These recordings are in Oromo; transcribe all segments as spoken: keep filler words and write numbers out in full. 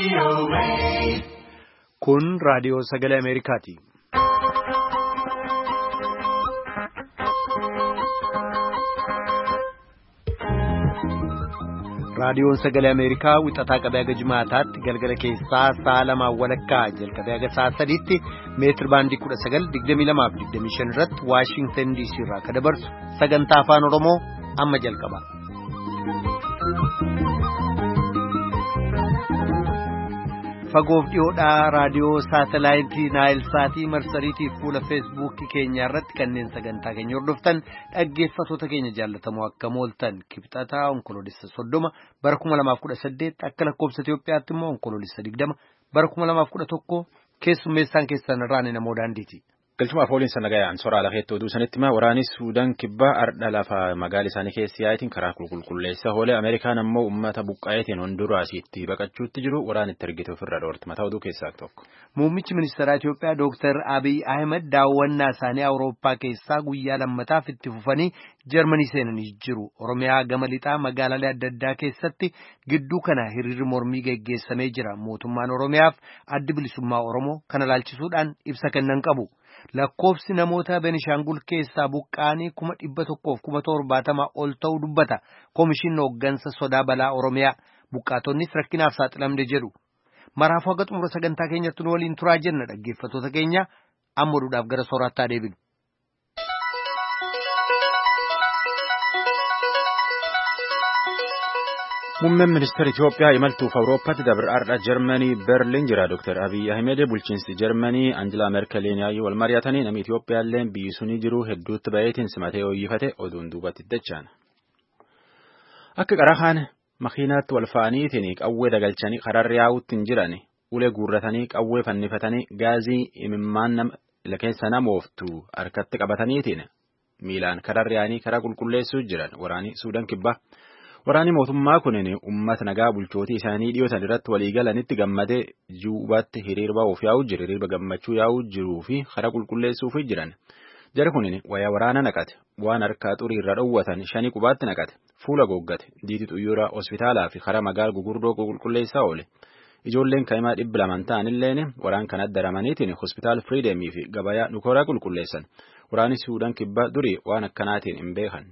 Kun raadiyoo sagalee Ameerikaati. Raadiyoon sagalee Ameerikaa wixataa qabee haga jimaataatti galgala keessaa sa'a lamaan walakkaa jalqabee haga sa'a sadiitti meetir baandii kudha sagal digdamii lamaa fi digdamii shan irratti Waashingtan D C irraa kan dabarsu sagantaa afaan Oromoo amma jalqaba. Fagoof dhiyoodhaa raadiyoo saatelaayitii Naayil Saatii marsariitii fuula feesbuukii keenya irratti kanneen sagantaa keenya hordoftan dhaggeeffatoota keenya jaallatamoo akka mooltan kibxataa onkoloolessa soddoma bara kuma lamaaf kudha saddeet akka lakkoobsa Itoophiyaatti immoo onkoloolessa digdama bara kuma lamaaf kudha tokko keessummeessaan keessan irraan namoo daandiiti. Galchumaaf ooliin sanagayaan soraa lafeettoo duusanitti ma waraanis Suudaan kibbaa ardha lafa magaala isaanii keessi yaa'itiin karaa qulqulleessa hoolee Ameerikaan ammoo uummata buqqaayetiin Honduraasiitti baqachuutti jiru waraan itti argite ofirra dhoorti mataa oduu keessaa tokko. Muummichi ministeeraa Itoophiyaa Dooktar Abiy Ahmed daawwannaa isaanii Awurooppaa keessaa guyyaa lammataaf itti fufanii Jarmanii seenanii jiru. Oromiyaa gama lixaa magaalaalee adda addaa keessatti gidduu kana hiriirri mormii geggeessamee jira. Mootummaan Oromiyaaf addi bilisummaa Oromoo kana laalchisuudhaan ibsa kennan qabu. Lakkoofsi namoota Benishaangul keessaa buqqaanii kuma dhibba tokkoof kuma torbaatama ol ta'uu dubbata. Komishinni hooggansa sodaa balaa Oromiyaa buqqaatonnis rakkinaaf saaxilamde jedhu. Maraafuu haga xumura sagantaa keenyatti nu waliin turaa jenna dhaggeeffatoota keenya amma oduudhaaf gara sooraattaa deebinu. Muummeen ministeera Itoophiyaa imaltuuf Awurooppaatti dabar'aadha Jarmanii Berliin jira. Dooktar Abiy Ahmed bulchiinsi Jarmanii Anjilaa Merkeliin yaa'ii wal mari'atanii namni Itoophiyaallee biyyi sunii jiru hedduutti baay'eetiin simatee hooyyifate oduun duubatti dachaan. Akka qarahaan makiinaatti wal fa'aniitiin qawwee dagalchanii kararri yaa'uutti hin jiran ulee guurratanii qawwee fannifatanii gaazii imimmaan nama keessa namooftu harkatti qabataniitiin miilaan kararri yaa'anii karaa qulqulleessuu jiran waraanii Suudaan kibbaa. Waraanni mootummaa kunin uummata nagaa bulchootii isaanii dhiyootan irratti waliigalanitti gammadee juubatti hiriirba of yaa'uu jiru hiriirba gammachuu yaa'uu jiruu fi karaa qulqulleessuuf jiran. Jara kunin waya waraana naqate waan harkaa xurii irra dhoowwatan shanii qubaatti naqate fuula googgate diitii xuyyoora hospitaalaa fi karaa magaala gugurdoo qulqulleessaa oole. Ijoolleen kaa'imaa dhibba lamaan ta'anilleen waraan kan addaramaniitiin hospitaal Firiideemii fi gabayaa Nukooraa qulqulleessan. Waraanni Suudaan kibbaa durii waan akkanaatiin hin beekan.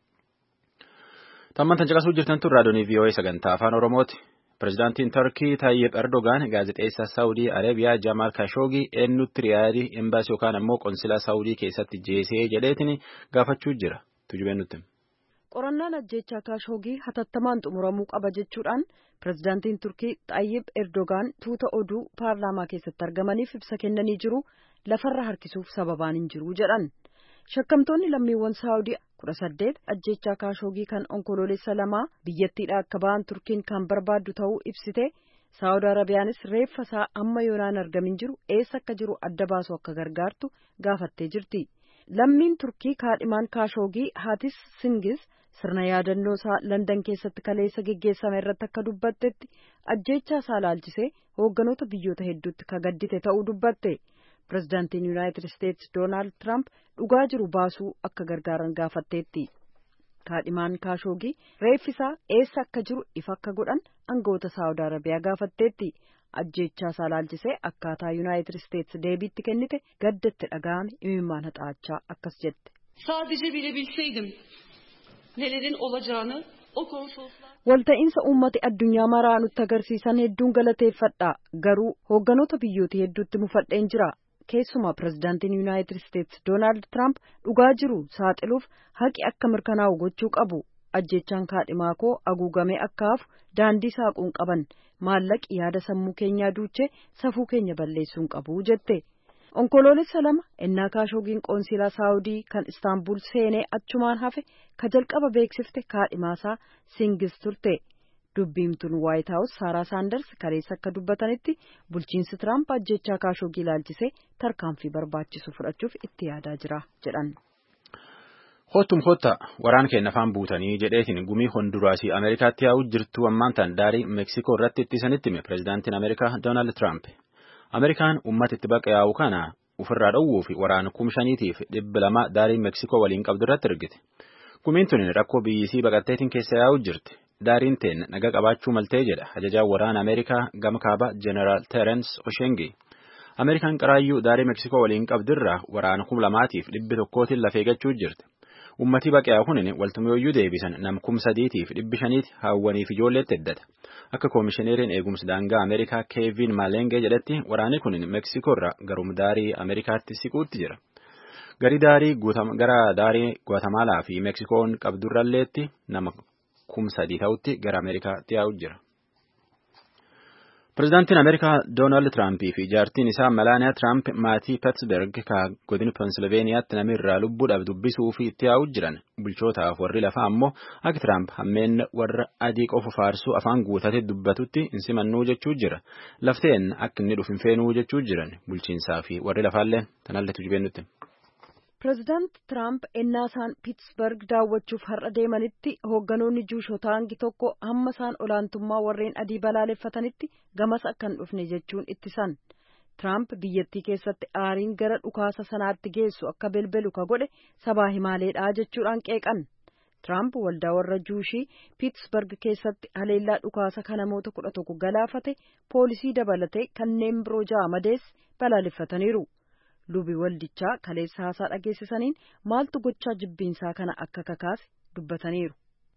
Tamman tan caqasuu jirtan tun raadiyoonii V O A sagantaa afaan Oromooti. Pireezidaantiin Turkii Tayyip Erdogaan gaazexeessaa Saawudii Arabiyaa Jamaal Khashoggi eenyutti riyaadii embaasii yookaan ammoo qonsilaa Saawudii keessatti jeesee jedheetiin gaafachuu jira. Tujubeen nutti. Qorannaan ajjeechaa Khashoggi hatattamaan xumuramuu qaba jechuudhaan pireezidaantiin Turkii Tayyip Erdogaan tuuta oduu paarlaamaa keessatti argamaniif ibsa kennanii jiru lafarra harkisuuf sababaan hin jiru jedhan. Shakkamtoonni lammiiwwan Saawudii kudha saddeet ajjeechaa Khashoggi kan onkoloolessa lamaa biyyattiidhaa akka ba'an Turkiin kan barbaaddu ta'uu ibsite. Saawudii Arabiyaanis reeffa isaa amma yoonaan argamin jiru eessa akka jiru adda baasu akka gargaartu gaafattee jirti. Lammiin Turkii kaadhimaan Khashoggi Hatis Singis sirna yaadannoo isaa Landan keessatti kaleessa geggeessame irratti akka dubbattetti ajjeechaa isaa laalchisee hoogganoota biyyoota hedduutti ka gaddite ta'uu dubbatte. Pireezidaantiin Yuunaayitid Isteetsi Doonaald Tiraamp dhugaa jiru baasuu akka gargaaran gaafatteetti. Kaadhimaan Khashoggi reeffi isaa eessa akka jiru ifa akka godhan aangawoota Saawudii Arabiyaa gaafatteetti. Ajjeechaa isaa laalchisee akkaataa Yuunaayitid Isteetsi deebiitti kennite gaddatti dhaga'ame imimmaan haxaachaa akkas jette. Sadece bilebilseydim nelerin olacağını o konsoloslar. Walta'iinsa uummati addunyaa maraa nutti agarsiisan hedduun galateeffadha. Garuu hoogganoota biyyoota hedduutti mufadheen jira. Keessumaa pireezidaantiin Yuunaayitid Isteetsi Doonaald Tiraamp dhugaa jiru saaxiluuf haqi akka mirkanaa'u gochuu qabu. Ajjeechaan kaadhimaa koo haguugamee akka hafu daandii saaquun qaban maallaqi yaada sammuu keenyaa duuchee safuu keenya balleessuun qabu jette. Onkoloolessa lama ennaa Khashoggiin qoonsilaa Saawudii kan Istaanbul seenee achumaan hafe ka jalqaba beeksifte kaadhimaasaa Singis turte. Dubbiimtuun Waayit Haawus Saaraa Saanders kaleessa akka dubbatanitti bulchiinsi Tiraamp ajjeechaa Khashoggi ilaalchisee tarkaanfii barbaachisu fudhachuuf itti yaadaa jira jedhan. Hottum hotta waraan keenya afaan buutanii jedheetiin gumii Honduraasii Ameerikaatti yaa'uu jirtu ammaan tan daarii Meeksikoo irratti ittisanitti hime pireezidaantiin Ameerikaa Doonaald Tiraamp. Ameerikaan uummata itti baqa yaa'u kana ofirraa dhowwuu fi waraana kum shaniitiif dhibba lama daarii Meeksikoo waliin qabdu irratti ergite. Gumiin tuni rakkoo biyyisii baqatteetiin keessa yaa'uu jirti. daariin teen naga qabaachuu maltee jedha ajajaan waraana Ameerikaa gama kaaba Jeneraal Terence Oshenge. Ameerikaan qaraayyuu daarii Meksikoo waliin qabdirraa waraana kuma lamaatiif dhibbi tokkootiin lafee gachuu jirti. Uummatii baqee kunin waltumooyyuu deebisan nam kum sadiitiif dhibbi shaniiti hawwaniif ijoolleetti heddata. Akka koomishineeriin eegumsa daangaa Ameerikaa Keevin Malenge jedhetti waraanni kunin Meksikoorraa garum daarii Ameerikaatti siquutti jira. Gari daarii gara daarii Guatemaalaa fi Meksikoon qabdurralleetti nama kum sadii ta'utti gara Ameerikaatti yaa'u jira. Pireezidaantiin Ameerikaa Doonaald Tiraampii fi jaartiin isaa Melaaniyaa Tiraamp maatii Pittsburgh ka godina Pensilveeniyaatti namirraa lubbuudhaaf dubbisuu fi itti yaa'u jiran bulchootaaf warri lafaa ammoo akka Tiraamp hammeen warra adii qofa faarsuu afaan guutatee dubbatutti hin simannuu jechuu jira. Lafteen akka inni dhufu hin feenuu jechuu jiran bulchiinsaa fi warri lafaallee tanalletu jibeennutti. Pireezidaant Tiraamp ennaa isaan Pittsburgh daawwachuuf har'a deemanitti hoogganoonni juushotaa hangi tokko hamma isaan olaantummaa warreen adii balaaleffatanitti gamas akka hin dhufne jechuun ittisan. Tiraamp biyyattii keessatti aariin gara dhukaasa sanaatti geessu akka belbelu ka godhe sabaa himaaleedhaa jechuudhaan qeeqan. Tiraamp waldaa warra juushii Pittsburgh keessatti haleellaa dhukaasa kan namoota kudha tokko galaafate poolisii dabalatee kanneen biroo ja'a madees balaaleffataniiru. Lubi waldichaa kaleessa haasaa dhageessisaniin maaltu gochaa jibbiinsaa kana akka kakaase dubbataniiru.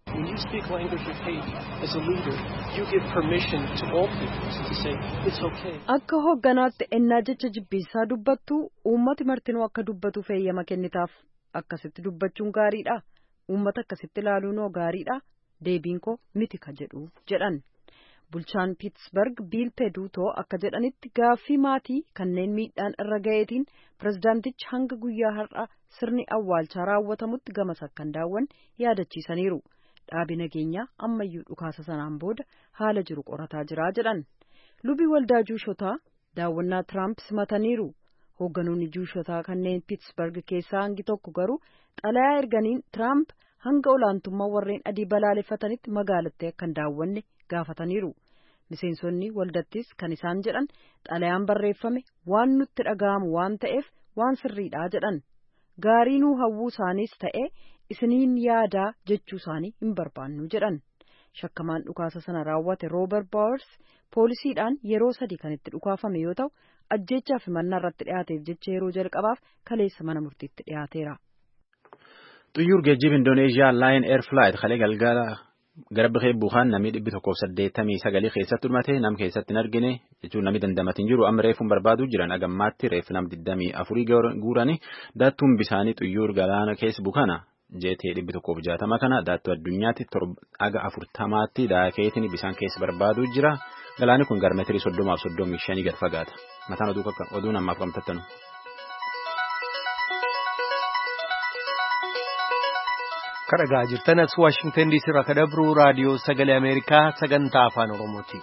Akka hoogganaatti ennaa jecha jibbiinsaa dubbattu uummati martinuu akka dubbatu feeyyama kennitaaf. Akkasitti dubbachuun gaariidha. Uummata akkasitti ilaaluunoo gaariidha. Deebiin koo miti ka jedhu jedhan. Bulchaan Pittsburgh Biil Peduutoo akka jedhanitti gaaffii maatii kanneen miidhaan irra ga'eetiin pirezidaantichi hanga guyyaa har'a sirni awwaalchaa raawwatamutti gamas akka hin daawwanne yaadachiisaniiru. Dhaabi nageenyaa ammayyuu dhukaasa sanaan booda haala jiru qorataa jira jedhan. Lubi waldaa juushotaa daawwannaa Tiraamp simataniiru. Hoogganoonni juushotaa kanneen Pittsburgh keessaa hangi tokko garuu xalayaa erganiin Tiraamp hanga olaantummaa warreen adii balaaleffatanitti magaalattii akka hin daawwanne gaafataniiru. Miseensonni waldattis kan isaan jedhan xalayaan barreeffame waan nutti dhaga'amu waan ta'eef waan sirriidhaa jedhan. Gaarii nuu hawwuu isaaniis ta'ee isiniin yaadaa jechuu isaanii hin barbaannu jedhan. Shakkamaan dhukaasa sana raawwate Roober Baawers poolisiidhaan yeroo sadii kan itti dhukaafame yoo ta'u ajjeechaa fi mannaa irratti dhiyaateef jecha yeroo jalqabaaf kaleessa mana murtiitti dhiyaateera. Xuyyuur geejjiba Indoneeziyaa Lion Air Flight kalee galgala gara bakkee buuhaan namni dhibbi tokkoof saddeettamii sagalii keessatti dhumate nam keessatti hin argine jechuun namni dandamatiin jiru amma reefuun barbaaduu jiran agammaatti reef nam digdamii afurii guuranii daattuun bisaanii xuyyuur galaana keessa buukana jeetee dhibbi tokkoof jaatama kana daattuu addunyaatti aga afurtamaatti daakeetiin bisaan keessa barbaaduu jira galaani kun gara meetirii soddomaaf soddomii shanii gad fagaata mataan oduu akka oduu namaaf gamtattanu. Kadhagaa jirtan as Waashingtan diisii irraa kadhabru raadiyoo sagalee Ameerikaa sagantaa afaan Oromooti.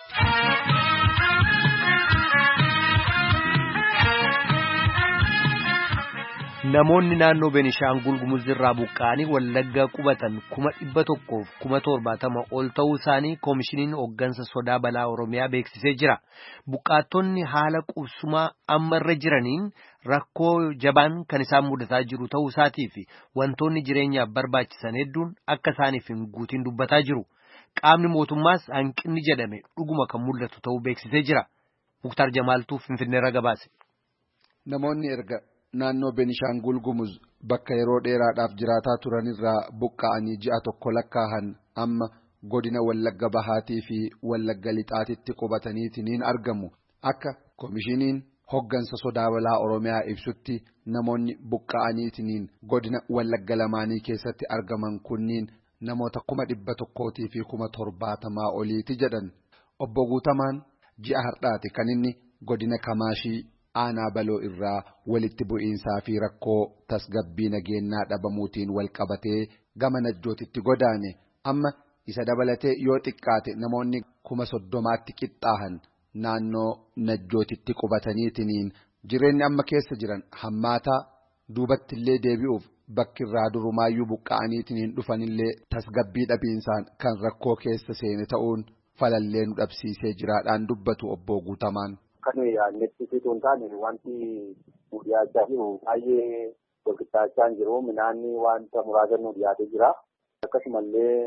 Namoonni naannoo Beenishaangul Gumuz irraa buqqa'anii Wallaggaa qubatan kuma dhibba tokkoof kuma torbaatama ol ta'uu isaanii koomishiniin hooggansa sodaa balaa Oromiyaa beeksisee jira. Buqqaattonni haala qubsumaa amma irra jiraniin rakkoo jabaan kan isaan mudataa jiru ta'uu isaatii fi wantoonni jireenyaaf barbaachisan hedduun akka isaaniif hin guutiin dubbataa jiru. Qaamni mootummaas hanqinni jedhame dhuguma kan mul'atu ta'uu beeksisee jira. Muktaar Jamaaltuu Finfinneerra gabaase. Namoonni erga naannoo Beenishaangul Gumuz bakka yeroo dheeraadhaaf jiraataa turanirraa buqqa'anii ji'a tokko lakkaa'an amma godina Wallagga Bahaatii fi Wallagga Lixaatitti qubataniitiin argamu. Akka koomishiniin hoggansa sodaa balaa Oromiyaa ibsutti namoonni buqqa'aniitiin godina Wallagga lamaanii keessatti argaman kunniin namoota kuma dhibba tokkootii fi kuma torbaatamaa oliiti jedhan. Obbo Guutamaan ji'a har'aati kan inni godina Kamaashii aanaa baloo irraa walitti bu'iinsaa fi rakkoo tasgabbii nageenyaa dhabamuutiin wal qabatee gama najjootitti godaane amma isa dabalatee yoo xiqqaate namoonni kuma soddomaatti qixxaahan naannoo najjootitti qubataniitiin jireenyi amma keessa jiran hammaataa duubatti illee deebi'uuf bakki irraa durumaayyuu buqqa'aniitiin dhufanillee tasgabbii dhabiinsaan kan rakkoo keessa seene ta'uun falallee nu dhabsiisee jiraadhaan dubbatu obbo Guutamaan. Kan yaadnetti situun taane wanti dhiyaachaa jiru baay'ee walqixxaachaa jiru midhaanni wanta muraasa nu dhiyaatee jira. Akkasumallee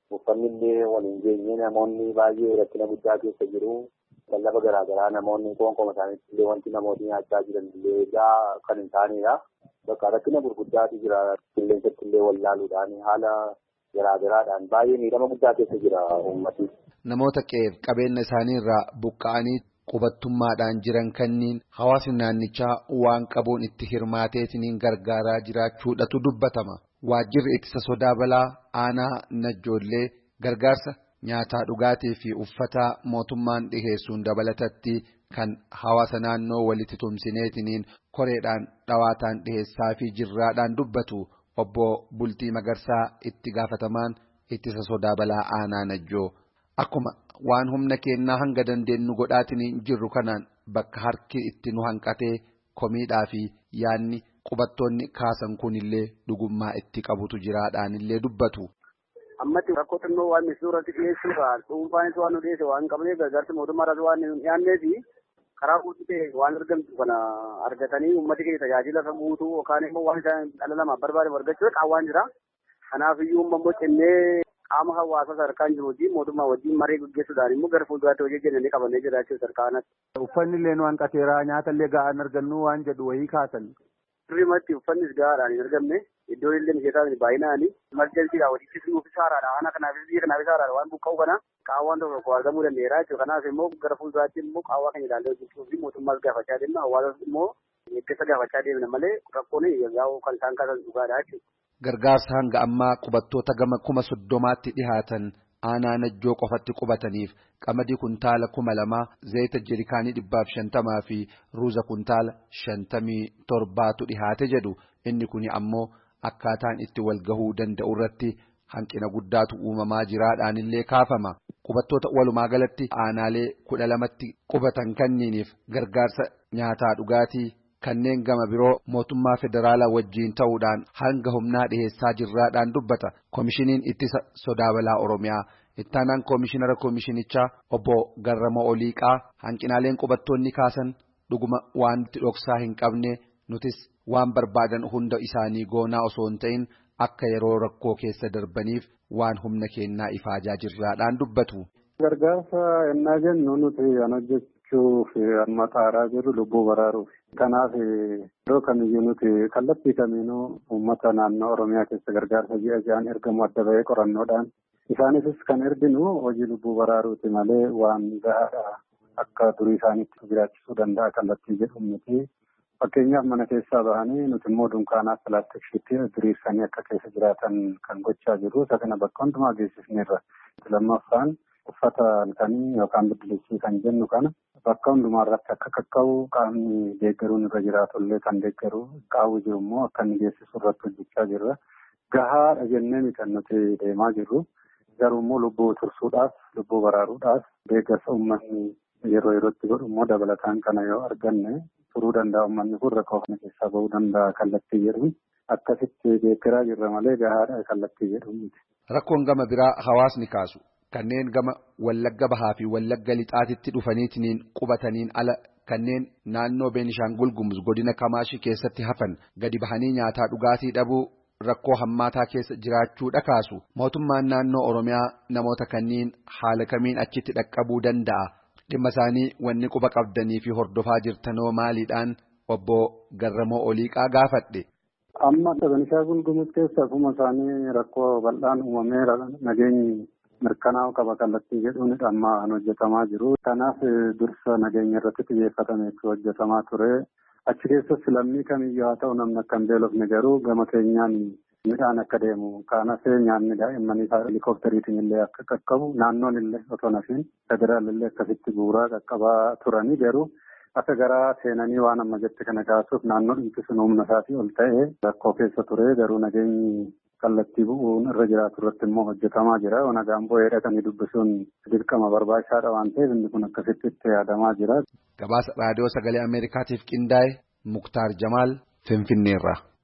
uffanni illee waliin geenye namoonni baay'ee rakkina guddaa keessa jiru. Lallafa garaa garaa namoonni qoonqoma isaaniitti illee wanti namooti nyaachaa jiran illee egaa kan hin taanedha. Bakka rakkina gurguddaatu jira. Qilleensatti illee wallaaluudhaan haala garaa garaadhaan baay'ee miidhama guddaa keessa jira uummati. Namoota qe'eef qabeenya isaaniirraa buqqa'anii qubattummaadhaan jiran kanniin hawaasni naannichaa waan qabuun itti hirmaateetiniin gargaaraa jiraachuudhatu dubbatama. Waajjirri ittisa sodaa balaa aanaa Najjoollee gargaarsa nyaataa dhugaatii fi uffataa mootummaan dhiheessuun dabalatatti kan hawaasa naannoo walitti tumsineetiniin koreedhaan dhawaataan dhiheessaa fi jirraadhaan dubbatu obbo Bultii Magarsaa itti gaafatamaan ittisa sodaa balaa aanaa Najjoo. Akkuma waan humna keenyaa hanga dandeenyu godhaatiniin jirru kanaan bakka harki itti nu hanqatee komiidhaa fi yaanni qubattoonni kaasan kunillee dhugummaa itti qabutu jiraadhaan illee dubbatu. Ammatti rakkoo xinnoo waan suuratti dhiyeessuudhaan dhuunfaanis waan nu dhiyeesse waan qabneef gargaarsa mootummaadhaas waan hin dhiyaanneef karaa guutuu ta'e waan argamtu kana argatanii uummata keenya tajaajila kan guutuu yookaan immoo waan isaan dhala namaaf barbaadan argachuu qaawwaan jira. Kanaaf iyyuu immoo cennee qaama hawaasaa sadarkaan jiru wajjin mootummaa wajjin maree gaggeessuudhaan immoo gara fuulduraatti hojii jennanii qabannee jiraachuu sarkaanatti. Uffanni illee nu hanqateera nyaata illee ga'aan argannu waan jedhu wayii kaasan. Sirriimatti uffannis gahaadhaan hin argamne iddoon illee mijataan baay'inaani emergensiidhaan walitti nuuf isaaraadha ana kanaafis biyya kanaaf isaaraadha waan buqqa'u kana qaawwaan tokko tokko argamuu danda'eera jechuudha. Kanaaf immoo gara fuulduraatti immoo qaawwaa keenya ilaallee hojjechuu fi mootummaas gaafachaa deemna hawaasas immoo eeggisa gaafachaa deemna malee rakkoon yaa'u kan isaan kaasan dhugaadha jechuudha. Gargaarsa hanga ammaa qubattoota gama kuma soddomaatti dhihaatan aanaa Najjoo qofatti qubataniif qamadii kuntaala kuma lamaa zayita jirikaanii dhibbaaf shantamaa fi ruuza kuntaala shantamii torbaatu dhihaate jedhu inni kuni ammoo akkaataan itti wal gahuu danda'u irratti hanqina guddaatu uumamaa jiraadhaan illee kaafama. Qubattoota walumaa galatti aanaalee kudha lamatti qubatan kanniiniif gargaarsa nyaataa dhugaatii kanneen gama biroo mootummaa federaalaa wajjiin ta'uudhaan hanga humnaa dhiheessaa jirraadhaan dubbata. Koomishiniin ittisa sodaa balaa Oromiyaa ittaanaan koomishinara koomishinichaa obbo Garramoo Oliiqaa hanqinaaleen qubattoonni kaasan dhuguma waan itti dhoksaa hin qabne nutis waan barbaadan hunda isaanii goonaa osoo hin ta'in akka yeroo rakkoo keessa darbaniif waan humna keenyaa ifaajaa jirraadhaan dubbatu. Gargaarsa ennaa jennu nuti an hojjechuuf amma xaaraa jirru lubbuu baraaruuf. Kanaaf yeroo kamiyyuu nuti kallattii kamiinuu uummata naannoo Oromiyaa keessa gargaarsa ji'a ji'aan ergamu adda bahee qorannoodhaan isaanis kan erginu hojii lubbuu baraaruuti malee waan gahaadha akka durii isaaniitti jiraachisuu danda'a kallattii jedhu miti. Fakkeenyaaf mana keessaa bahanii nuti immoo dunkaanaaf pilaastikshiitti diriirsanii akka keessa jiraatan kan gochaa jiru. Isa kana bakka hundumaa geessisneerra. Lammaffaan uffata halkanii yookaan biddilisii kan jennu kana bakka hundumaa irratti akka qaqqabu qaamni deeggaruun irra jiraatullee kan deeggaru qaawwi jiru immoo akka inni geessisu irratti hojjechaa jirra. Gahaadha jennee kan nuti deemaa jirru. Garuu immoo lubbuu tursuudhaaf lubbuu baraaruudhaaf deeggarsa uummanni yeroo yerootti godhu immoo dabalataan kana yoo arganne turuu danda'a uummanni kun rakkoo kana keessaa bahuu danda'a kallattii jedhuun akkasitti deeggaraa jirra malee gahaadha kallattii jedhuun miti. Rakkoon gama biraa hawaasni kaasu kanneen gama Wallagga Bahaa fi Wallagga Lixaatitti dhufaniitiin qubataniin ala kanneen naannoo Beenishaangul Gumuz godina Kamaashii keessatti hafan gadi bahanii nyaataa dhugaatii dhabuu rakkoo hammaataa keessa jiraachuu dhakaasu mootummaan naannoo Oromiyaa namoota kanniin haala kamiin achitti dhaqqabuu danda'a dhimma isaanii wanni quba qabdanii fi hordofaa jirtanoo maaliidhaan obbo Garramoo Oliiqaa gaafadhe. Amma Beenishaangul Gumuz keessa akkuma isaanii rakkoo bal'aan uumameera nageenyi mirkanaa'u qaba kallattii jedhuun amma hojjetamaa jiru. Kanaaf dursa nageenya irratti xiyyeeffatame hojjetamaa ture. Achi keessas lammii kamiyyuu haa ta'u namni akka hin beelofne garuu gama keenyaan midhaan akka deemu kaanas nyaanni daa'immanii helikooppitariitiin illee akka qaqqabu naannoon illee otoo nafiin federaal illee akkasitti bu'uuraa qaqqabaa turanii garuu akka garaa seenanii waan amma jette kana kaasuuf naannoo dhiibbisuun humna isaatii ol ta'ee rakkoo keessa ture garuu nageenyi kallattii bu'uun irra jiraatu irratti immoo hojjetamaa jira. Nagaan bu'ee dhaqanii dubbisuun dirqama barbaachisaadha waan ta'eef inni kun akkasitti itti yaadamaa jira. Gabaasa raadiyoo sagalee Ameerikaatiif qindaa'e Muktaar Jamaal Finfinneerra.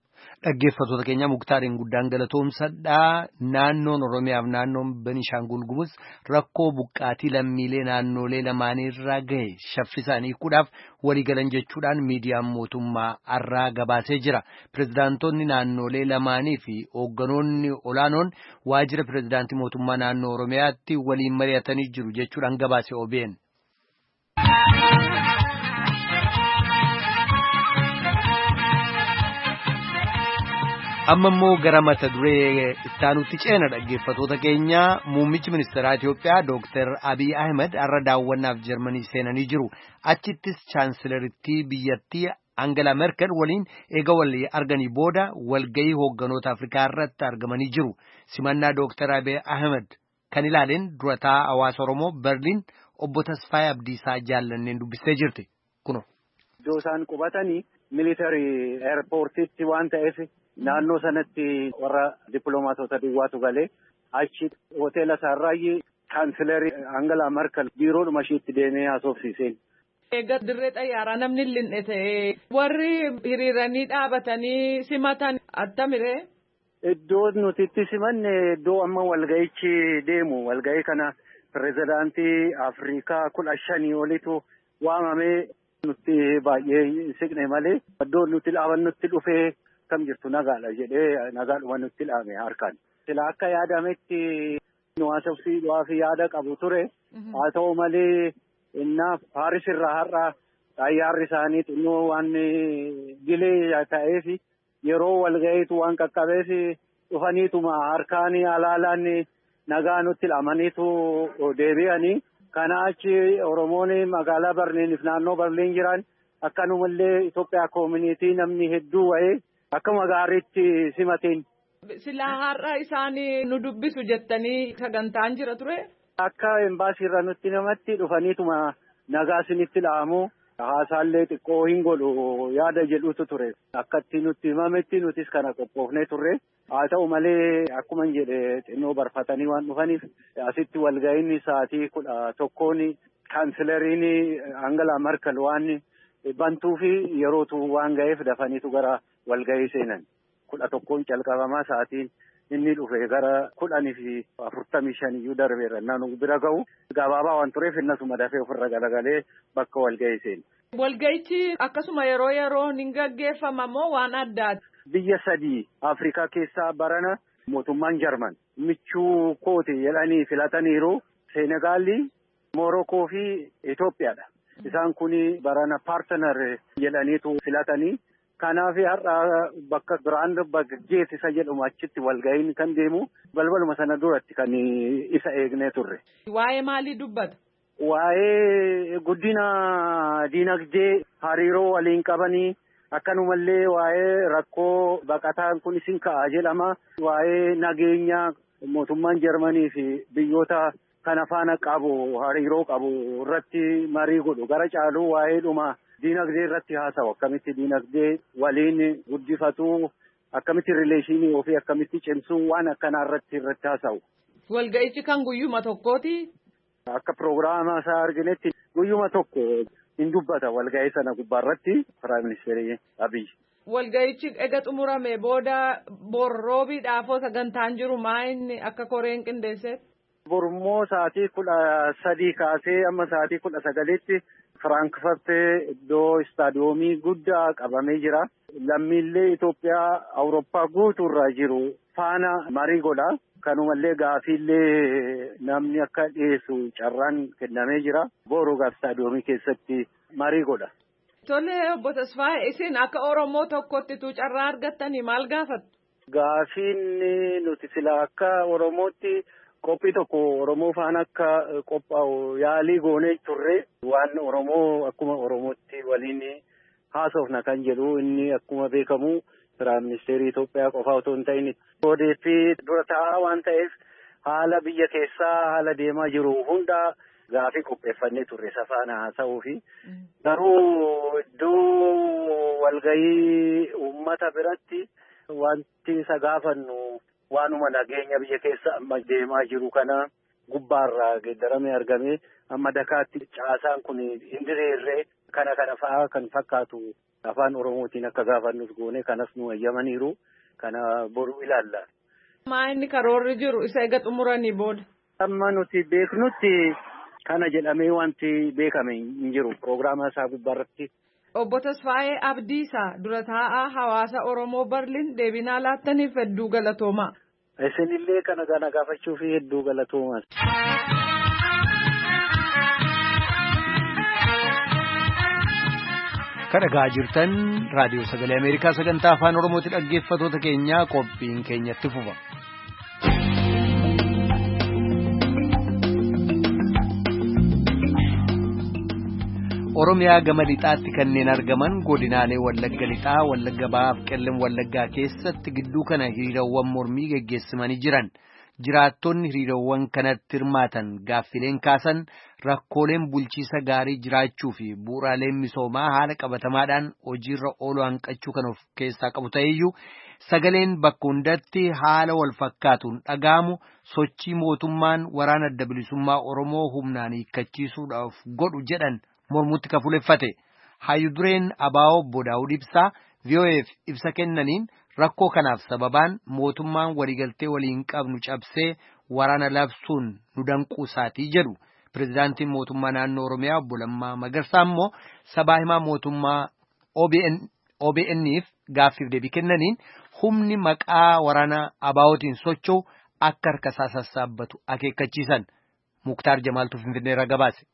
Dhaggeeffattoota keenya Muktaariin guddaan galatoomsadhaa. Naannoon Oromiyaaf naannoon Benishaangul Gumuz rakkoo buqqaatii lammiilee naannolee lamaanirraa gahe shaffisaanii hiikuudhaaf waliigalan jechuudhaan miidiyaan mootummaa har'aa gabaasee jira. Pireezidaantoonni naannolee lamaanii fi hoogganoonni olaanoon waajjira pireezidaantii mootummaa naannoo Oromiyaatti waliin mari'atanii jiru jechuudhaan gabaase O B N. Amma immoo gara mata duree ittaanutti ceena dhaggeeffattoota keenya. Muummichi ministeeraa Itoophiyaa Dooktar Abiy Ahmed har'a daawwannaaf Jarmanii seenanii jiru. Achittis chaansilarittii biyyattii Angela Merkel waliin eega walii arganii booda walgahii hoogganoota Afrikaa irratti argamanii jiru. Simannaa Dooktar Abiy Ahmed kan ilaaleen durataa hawaasa Oromoo Berliin obbo Tasfaayee Abdiisaa jaallanneen dubbistee jirti. Kuno. Iddoo isaan qubatanii militarii eerpoortiitti waan ta'eef naannoo sanatti warra dippiloomaatota duwwaatu galee achi hoteela isaarraayyii chaansilarii Angela Merkel biiroodhuma ishiitti deemee haasofsiiseen. Egaa dirree xayyaaraa namni linne ta'ee warri hiriiranii dhaabatanii simatan attamiree? Iddoo nuti itti simanne iddoo amma walga'ichi deemu walga'ii kana pireezidaantii Afrikaa kudha shanii olitu waamamee nuti baay'ee siqne malee iddoo nuti dhaabannutti dhufee kam jirtu nagaadha jedhee nagaadhuma nutti dhaame harkaan. Sila akka yaadametti nu haasofsiisuudhaaf yaada qabu ture. Haa ta'u malee innaa Paaris irraa har'a xayyaarri isaanii xinnoo waan gilee ta'eef yeroo walga'iitu waan qaqqabeef dhufaniituma harkaan alaalaan nagaa nutti dhaamaniitu deebi'anii. Kana achi Oromoon magaalaa Berliiniif naannoo Berliin jiran akkanumallee Itoophiyaa koomunitii namni hedduu wa'ee akkuma gaariitti simateen. Silaa har'a isaanii nu dubbisu jettanii sagantaan jira ture? Akka embaasiirra nutti namatti dhufaniituma nagaa isinitti dhaamu haasaallee xiqqoo hin godhu yaada jedhutu ture. Akkatti nutti himametti nutis kana qophoofnee turre. Haa ta'u malee akkuma jedhe xinnoo barfatanii waan dhufaniif asitti walga'iinni sa'aatii kudha tokkoon chaansilariin Angela Merkel waan bantuu fi yerootu waan ga'eef dafaniitu gara walga'ii seenan. Kudha tokkoon calqabamaa sa'aatiin inni dhufe gara kudhanii fi afurtamii shaniyyuu darbeera naannoo bira ga'u gabaabaa waan tureef innasuma dafee ofirra galagalee bakka walga'ii seene. Walga'ichi akkasuma yeroo yeroo ni gaggeeffama moo waan addaati? Biyya sadii Afrikaa keessaa barana mootummaan Jarman michuu kooti jedhanii filataniiru Seenegaalii, Moorokoo fi Itoophiyaadha. Isaan kuni barana paartனர் jedhaniitu filatanii. Kanaaf har'a bakka Biraandenberg isa jedhamu achitti walga'iin kan deemu balbaluma sana duratti kan isa eegnee turre. Waa'ee maalii dubbata? Waa'ee guddina diinagdee hariiroo waliin qabanii akkanumallee waa'ee rakkoo baqataan kun isin ka'a jedhama. Waa'ee nageenya mootummaan Jarmanii fi biyyoota kana faana qabu hariiroo qabu irratti marii godhu gara caaluu waa'ee dhuma. Diinagdee irratti haasawu akkamitti diinagdee waliin guddifatu akkamitti rileeshinii ofii akkamitti cimsuu waan akkanaa irratti irratti haasawu. Walga'ichi kan guyyuma tokkooti? Akka piroogiraama isaa arginetti guyyuma tokko hin dubbata walga'ii sana gubbaarratti Piraayim Ministeerii Abiy. Walga'ichi ega xumurame booda borroobiidhaaf sagantaan jiru maa inni akka koreen qindeesseet? Borummoo sa'aatii kudha sadii kaasee amma sa'aatii kudha sagaliitti Firaankifaart iddoo istaadiyoomii guddaa qabamee jira. Lammiilee Itoophiyaa Awurooppaa guutuurra jiru faana marii godha. Kanumallee gaafiillee namni akka dhiyeessu carraan kennamee jira. Booroo istaadiyoomii keessatti marii godha. Tole obbo Tasfaayee isin akka Oromoo tokkotti tu carraa argattanii maal gaafattu? Gaafiin nuti sila akka Oromootti qophii tokko Oromoo faana akka qophaa'u yaalii goonee turre waan Oromoo akkuma Oromootti waliin haasofna kan jedhu inni akkuma beekamu Piraayim Ministeerii Itoophiyaa qofaa otoo hin ta'in odeeffii dura taa'aa waan ta'eef haala biyya keessaa haala deemaa jiru hunda gaafii qopheeffannee turre safaana haasa'uu fi garuu iddoo walgahii uummata biratti wanti isa gaafannu waanuma nageenya biyya keessa amma deemaa jiru kana gubbaarraa geeddaramee argame amma Dakaatti caasaan kun hin diriirree kana kana fa'aa kan fakkaatu afaan Oromootiin akka gaafannus goone kanas nu eeyyamaniiru kana boruu ilaalla. Maa inni karoorri jiru isa eega xumuranii booda. Amma nuti beeknutti kana jedhamee wanti beekame hin jiru pirogiraama isaa gubbaarratti. Obbo Tasfaayee Abdiisaa dura taa'aa hawaasa Oromoo Berliin deebinaa laattaniif hedduu galatoomaa. Isinillee kana kana gaafachuuf hedduu galatoomaa. Kadhagaa jirtan raadiyoo sagalee Ameerikaa sagantaa afaan Oromooti dhaggeeffatoota keenyaa qophiin keenyatti fufa. Oromiyaa gama lixaatti kanneen argaman godinaalee Wallagga lixaa, Wallagga bahaaf qellem Wallaggaa keessatti gidduu kana hiriirawwan mormii geggeessimanii jiran. Jiraattonni hiriirawwan kanatti hirmaatan gaaffileen kaasan rakkooleen bulchiisa gaarii jiraachuu fi bu'uuraaleen misoomaa haala qabatamaadhaan hojiirra ooluu hanqachuu kan of keessaa qabu ta'eyyuu sagaleen bakka hundatti haala wal fakkaatuun dhaga'amu sochii mootummaan waraana adda bilisummaa Oromoo humnaan hiikkachiisuudhaaf godhu jedhan mormutti kafuuleffate. Hayyuu dureen Abaa'oo Obbo Daawud Ibsaa V O F ibsa kennaniin rakkoo kanaaf sababaan mootummaan waliigaltee waliin qabnu cabsee waraana labsuun nu danquusaatii jedhu. Pireezidaantiin mootummaa naannoo Oromiyaa Obbo Lammaa Magarsaa immoo sabaa himaa mootummaa O B N'if gaaffiif deebii kennaniin humni maqaa waraana Abaa'ootiin socho'u akka harka isaa sassaabbatu akeekkachiisan. Muktaar Jamaaltuu Finfinneerraa gabaase.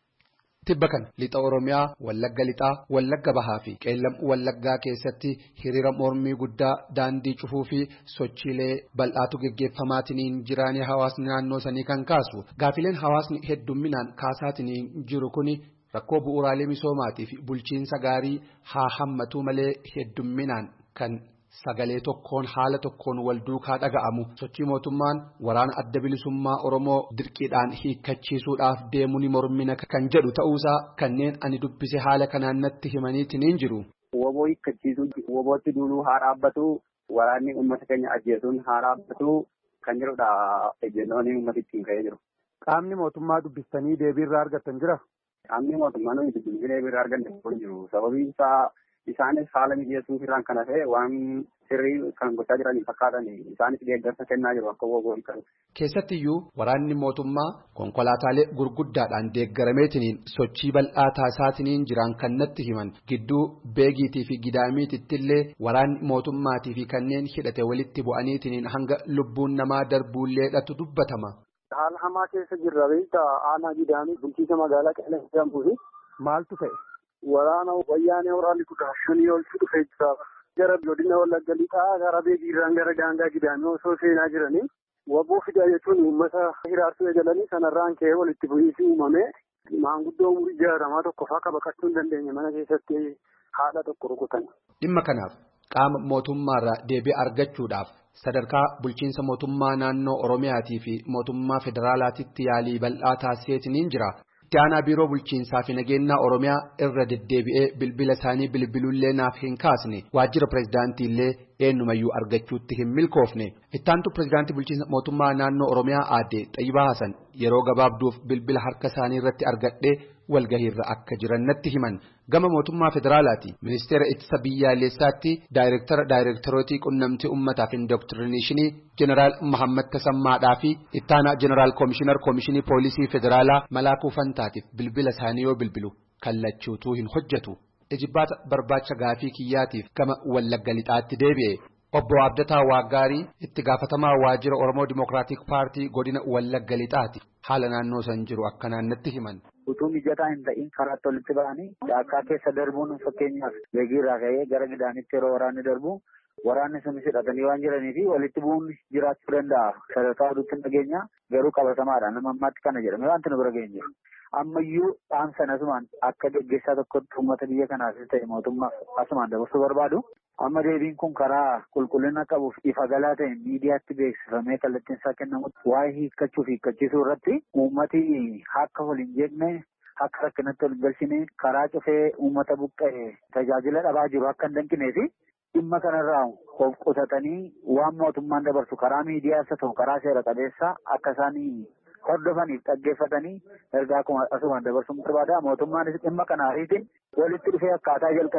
Tibba kana lixa Oromiyaa Wallagga lixaa Wallagga bahaa fi qeellam Wallaggaa keessatti hiriira mormii guddaa daandii cufuu fi sochiilee bal'aatu geggeeffamaatiin jiraanii hawaasni naannoo sanii kan kaasu gaafileen hawaasni heddumminaan kaasaatiin jiru kuni rakkoo bu'uuraalee misoomaatii fi bulchiinsa gaarii haa hammatu malee heddumminaan kan sagalee tokkoon haala tokkoon wal duukaa dhaga'amu sochii mootummaan waraana adda bilisummaa Oromoo dirqiidhaan hiikkachiisuudhaaf deemu ni mormina kan jedhu ta'uusaa kanneen ani dubbise haala kanaan natti himaniitiin jiru. Woboo hiikkachiisuun wobootti duuluu haa dhaabbatu waraanni uummata keenya ajjeesuun haa dhaabbatu kan jedhudha ejjennoon uummata ittiin ka'ee jiru. Qaamni mootummaa dubbistanii deebiirraa argattan jira? Qaamni mootummaa nuyi dubbisnee deebiirraa arganne jiru sababiin isaa. Isaanis haala mijeessuuf irraan kana ta'e waan sirrii kan gochaa jiranii fakkaatan isaanis deeggarsa kennaa jiru akka woboo hiikan. Keessattiyyuu waraanni mootummaa konkolaataalee gurguddaadhaan deeggarameetiniin sochii bal'aa taasisaatiin jiran kan natti himan gidduu beegiitii fi gidaamiitittillee waraanni mootummaatii fi kanneen hidhate walitti bu'aniitiin hanga lubbuun namaa darbuulleedhatu dubbatama. Haala hamaa keessa jirra beektaa aanaa gidaamii bulchiisa magaalaa qeellam jedhamtuufi maaltu ta'e? Waraana wayyaanee waraanni kudha shanii ol dhufee jira. Gara godina Wallagga lixaa gara beegiirraan gara daangaa gidaamii osoo seenaa jiranii waboo fidaa jechuun uummata hiraarsuu eegalanii sanarraan ka'ee walitti bu'iinsi uumame maanguddoo umurii jaarramaa tokko fa'aa baqachuu hin dandeenye mana keessatti haadha tokko rukutan. Dhimma kanaaf qaama mootummaarraa deebii argachuudhaaf sadarkaa bulchiinsa mootummaa naannoo Oromiyaatii fi mootummaa federaalaatitti yaalii bal'aa taasiseetiin jira. Itti aanaa biiroo bulchiinsaa fi nageenyaa Oromiyaa irra deddeebi'ee bilbila isaanii bilbilullee naaf hin kaasne waajjira pireezidaantiillee eenyumayyuu argachuutti hin milkoofne. Itti aantu pireezidaantii bulchiinsa mootummaa naannoo Oromiyaa aadde Xayyibaa Hasan yeroo gabaabduuf bilbila harka isaanii irratti argadhee walgahiirra akka jiran natti himan. Gama mootummaa federaalaati ministeera ittisa biyyaalessaatti daayireektara daayireektarootii qunnamtii uummataa fi indooktirineeshinii jeneraal Muhammad Tasammaadhaa fi ittaanaa jeneraal koomishinar koomishinii poolisii federaalaa Malaakuu Fantaatiif bilbila isaanii yoo bilbilu kallachuutuu hin hojjetu. Ijibbaata barbaacha gaafii kiyyaatiif gama Wallagga lixaatti deebi'e. Obbo Abdataa Waaggaarii itti gaafatamaa waajjira Oromoo Dimokiraatik Paartii godina Wallagga lixaati. Haala naannoo san jiru akkanaan natti himan. Utuu mijataa hin ta'in karaatti walitti ba'anii daakkaa keessa darbuun fakkeenyaaf beegiirraa ka'ee gara gidaamitti yeroo waraanni darbu waraanni sunis hidhatanii waan jiranii fi walitti bu'uun jiraachuu danda'a. Sadarkaa oduutti hin dhageenya garuu qabatamaadha. Nama ammaatti kana jedhame wanti nu bira geenye. Ammayyuu dhaamsan asumaan akka gaggeessaa tokkotti uummata biyya kanaafis ta'e mootummaaf asumaan dabarsuu barbaadu. Amma deebiin kun karaa qulqullina qabuuf ifa galaa ta'e miidiyaatti beeksifamee kallattiin isaa kennamutti waa'ee hiikkachuu fi hiikkachisuu irratti uummati akka wal hin jeeqne akka rakkinatti wal galchine karaa cufee uummata buqqa'e tajaajila dhabaa jiru akka hin danqinee fi dhimma kanarraa of qusatanii waan mootummaan dabarsu karaa miidiyaas haa ta'u karaa seera qabeessaa akka isaanii hordofaniif dhaggeeffatanii ergaa asumaan dabarsuun barbaada. Mootummaanis dhimma kanaafiitiin walitti dhufee akkaataa jalqabeen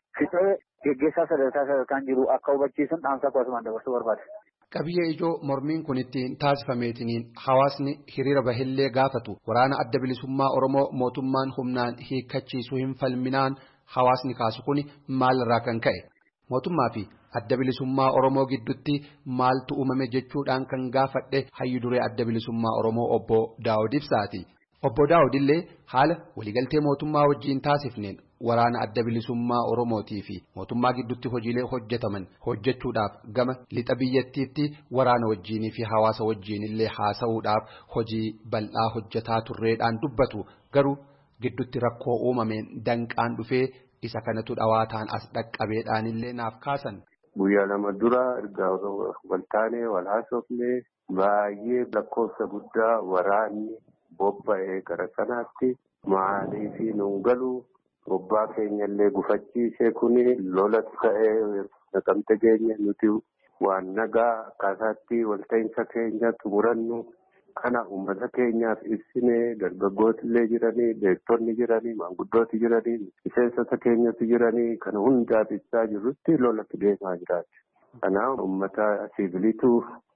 fixee geggeessaa sadarkaa sadarkaan jiru akka hubachiisan dhaamsa akkasumaan dabarsuu barbaada. Qabiyyee ijoo mormiin kun ittiin taasifameetiniin hawaasni hiriira bahillee gaafatu waraana adda bilisummaa Oromoo mootummaan humnaan hiikkachiisuu hin falminaan hawaasni kaasu kun maalirraa kan ka'e mootummaa fi adda bilisummaa Oromoo gidduutti maaltu uumame jechuudhaan kan gaafadhe hayyu duree adda bilisummaa Oromoo obbo Daawud Ibsaati. Obbo Daawud illee haala waliigaltee mootummaa wajjiin taasifneen waraana adda bilisummaa Oromootii fi mootummaa gidduutti hojiilee hojjetaman hojjechuudhaaf gama lixa biyyattiitti waraana wajjiinii fi hawaasa wajjiin illee haasa'uudhaaf hojii bal'aa hojjetaa turreedhaan dubbatu garuu gidduutti rakkoo uumameen danqaan dhufee isa kanatu dhawaataan as dhaqqabeedhaan illee naaf kaasan. Guyyaa lama dura erga waltaanee wal haasofnee baay'ee lakkoofsa guddaa waraanni bobba'ee gara kanaatti maalii fi nuun galu bobbaa keenyallee gufachiisee kuni lola ta'ee naqamte keenya nuti waan nagaa akkaataatti walta'iinsa keenya xumurannu kana uummata keenyaaf ibsinee dargaggootillee jiranii beektonni jiranii maanguddooti jiranii miseensota keenyatu jiranii kana hundaaf ibsaa jirrutti lolatti deemaa jiraati. Kanaaf uummata siviiliitu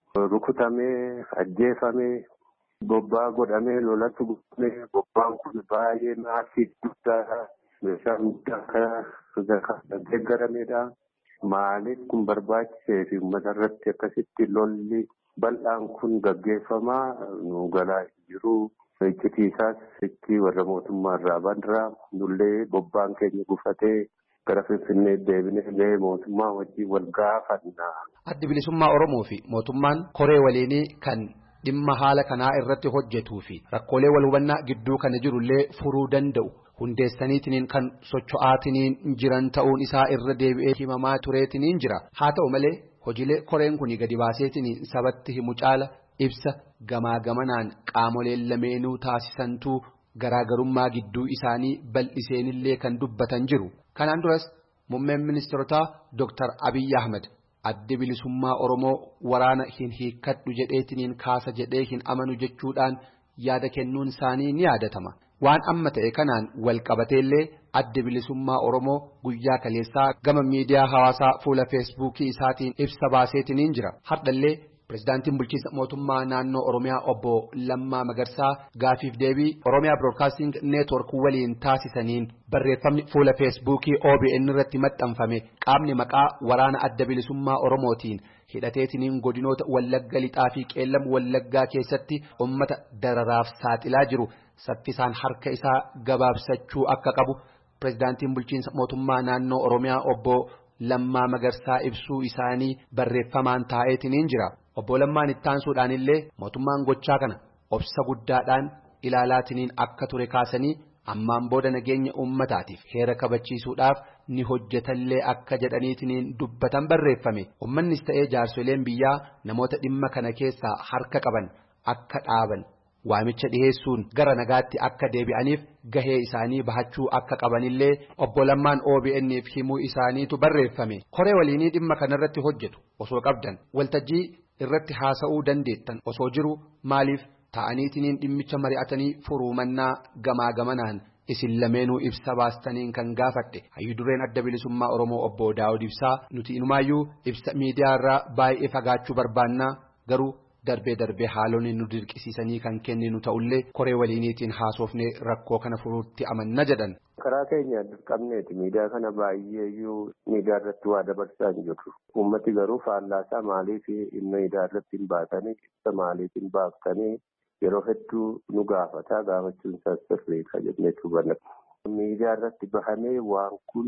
rukutamee ajjeefamee bobbaa godhamee lolatti godhamee bobbaan kun baay'ee maasii guddaadha. Meeshaa guddaa kan deeggarameedha. Maaliif kun barbaachisee fi uummata irratti akkasitti lolli bal'aan kun gaggeeffamaa nu galaa jiru. Iccitiisaas itti warra mootummaa irraa bandiraa nullee bobbaan keenya gufatee gara Finfinnee deebinee mootummaa wajjin wal gaafanna. Addi bilisummaa Oromoo fi mootummaan koree waliinii kan dhimma haala kanaa irratti hojjetuu fi rakkoolee wal hubannaa gidduu kana jirullee furuu danda'u hundeessaniitiniin kan socho'aatiniin jiran ta'uun isaa irra deebi'ee himamaa tureetiniin jira. Haa ta'u malee hojiilee koreen kun gadi baaseetiniin sabatti himu caala ibsa gamaa gamanaan qaamoleen lameenuu taasisantuu garaagarummaa gidduu isaanii bal'iseenillee kan dubbatan jiru. Kanaan duras muummeen ministeerotaa Dooktar Abiyyi Ahmed addi bilisummaa Oromoo waraana hin hiikkadhu jedheetiniin kaasa jedhee hin amanu jechuudhaan yaada kennuun isaanii ni yaadatama. Waan amma ta'e kanaan wal qabateellee addi bilisummaa Oromoo guyyaa kaleessaa gama miidiyaa hawaasaa fuula feesbuukii isaatiin ibsa baaseetiniin jira. Hardhallee pirezidaantiin bulchiinsa mootummaa naannoo Oromiyaa obbo Lammaa Magarsaa gaafiif deebii Oromiyaa Broadcasting Network waliin taasisaniin barreeffamni fuula feesbuukii O B N irratti maxxanfame qaamni maqaa waraana adda bilisummaa Oromootiin hidhateetiniin godinoota Wallagga Lixaa fi Qeellam Wallaggaa keessatti uummata dararaaf saaxilaa jiru saffisaan harka isaa gabaabsachuu akka qabu pirezidaantiin bulchiinsa mootummaa naannoo Oromiyaa obbo Lammaa Magarsaa ibsuu isaanii barreeffamaan taa'eetiniin jira. Obbo Lammaan ittaansuudhaan illee mootummaan gochaa kana obsa guddaadhaan ilaalaatiniin akka ture kaasanii ammaan booda nageenya uummataatiif heera kabachiisuudhaaf ni hojjetallee akka jedhaniitiniin dubbatan barreeffame. Uummannis ta'ee jaarsoleen biyyaa namoota dhimma kana keessaa harka qaban akka dhaaban waamicha dhiheessuun gara nagaatti akka deebi'aniif gahee isaanii bahachuu akka qabanillee obbo Lammaan O B N'if himuu isaaniitu barreeffame. Koree waliinii dhimma kanarratti hojjetu osoo qabdan waltajjii irratti haasa'uu dandeettan osoo jiru maaliif ta'aniitiniin dhimmicha mari'atanii furuumannaa gamaa gamanaan isin lameenuu ibsa baastaniin kan gaafadhe hayyu dureen adda bilisummaa Oromoo obbo Daawud Ibsaa nuti inumaayyuu ibsa miidiyaarraa baay'ee fagaachuu barbaannaa garuu darbee darbee haalonni nu dirqisiisanii kan kenninu ta'ullee koree waliiniitiin haasofnee rakkoo kana furuutti amanna jedhan. Karaa keenya dirqamneeti miidiyaa kana baay'eeyyuu miidiyaa irratti waa dabarsaa hin jirru. Uummati garuu faallaasaa maaliif miidiyaa irratti hin baatanii ibsa maaliif hin baaftanii yeroo hedduu nu gaafata gaafachuun isaas sirriidha jennee hubanna. Miidiyaa irratti bahamee waan kun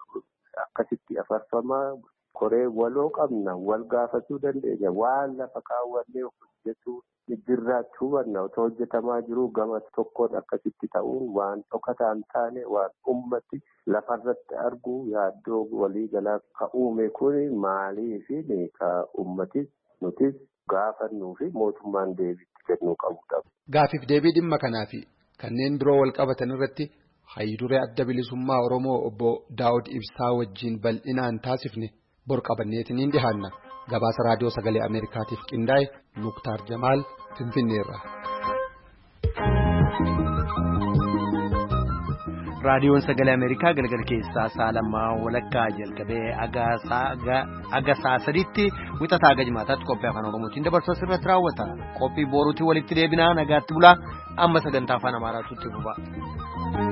akkasitti afarfamaa. Koree waloo qabna wal gaafachuu dandeenya waan lafa kaawwannee hojjetu jirraatti hubanna otoo hojjetamaa jiru gama tokkoon akkasitti ta'uun waan dhokataa hin taane waan ummati lafarratti argu yaaddoo walii galaa ka uume kun maaliifi ka ummatis nutis gaafannuu fi mootummaan deebiitti kennuu qabudha. Gaafiif deebii dhimma kanaa fi kanneen biroo wal qabatan irratti hayyu duree adda bilisummaa Oromoo obbo Daawud Ibsaa wajjin bal'inaan taasifne. Bor qabanneetiniin dhihaanna gabaasa raadiyoo sagalee Ameerikaatiif qindaa'e Muktaar Jamaal Finfinneerra. raadiyoon sagalee Ameerikaa galgala keessaa saalamaa walakkaa jalqabee aga saa sadiitti wixataa aga jimaataatti qophii afaan Oromootiin dabarsu irratti raawwata. Qophii boruutiin walitti deebinaa nagaatti bulaa amma sagantaa afaan Amaaraatti fufa.